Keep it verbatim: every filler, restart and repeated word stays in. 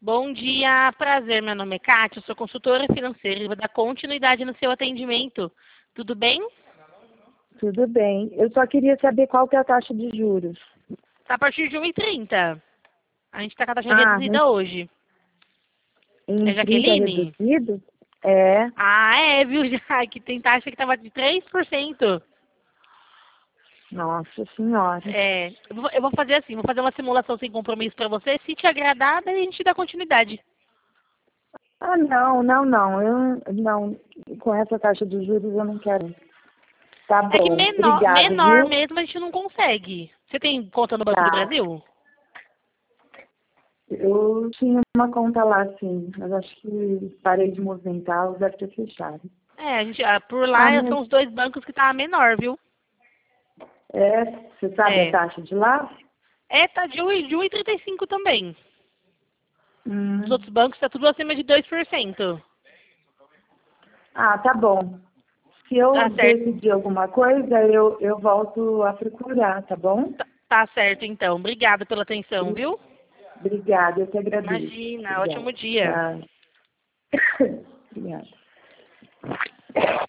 Bom dia, prazer. Meu nome é Kátia, eu sou consultora financeira e vou dar continuidade no seu atendimento. Tudo bem? Tudo bem. Eu só queria saber qual que é a taxa de juros. Tá a partir de um e trinta. A gente tá com a taxa Ah, reduzida hoje. É em trinta Jaqueline? reduzido? É. Ah, é, viu? Já que tem taxa que tava de três por cento. Nossa Senhora. É, eu vou, eu vou fazer assim, vou fazer uma simulação sem compromisso para você. Se te agradar, daí a gente dá continuidade. Ah, não, não, não. Eu não, com essa taxa de juros eu não quero. Tá É que bom. menor, Obrigado, menor viu? mesmo a gente não consegue. Você tem conta no Banco do Tá. Brasil? Eu tinha uma conta lá, sim, mas acho que parei de movimentar, deve ter fechado. É, a gente, ah, por Ah, lá mas são os dois bancos que tá menor, viu? é, você sabe a É. taxa de lá? É, tá de um e trinta e cinco também. Os Hum. outros bancos tá tudo acima de dois por cento. Ah, tá bom. Se eu Tá certo. decidir alguma coisa, eu, eu volto a procurar, tá bom? Tá, tá certo, então. Obrigada pela atenção, viu? Obrigada, eu que agradeço. Imagina, Obrigada. ótimo dia. Tchau. Obrigada.